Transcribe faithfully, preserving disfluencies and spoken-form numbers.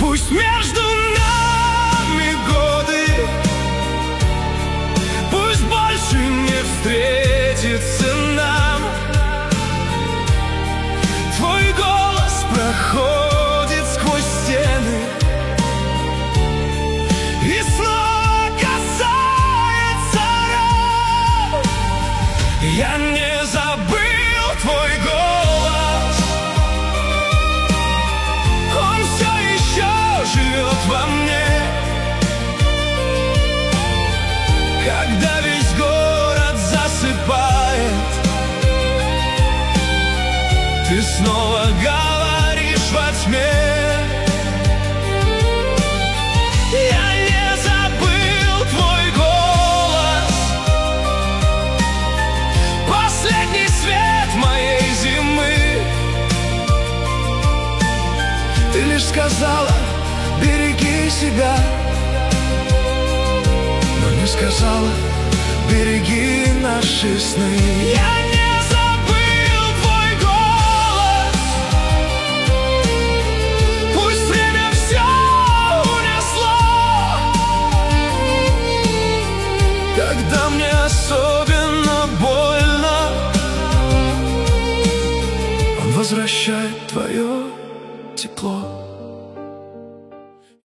Пусть между нами годы, пусть больше не встретится нам. Твой голос проходит сквозь стены и снова касается ран. Я не забыл твой голос, он все еще живет во мне. Когда весь город засыпает, ты снова говоришь во тьме. Я не забыл твой голос, последний свет моей зимы. Ты лишь сказала: береги себя, но не сказала: береги наши сны. Я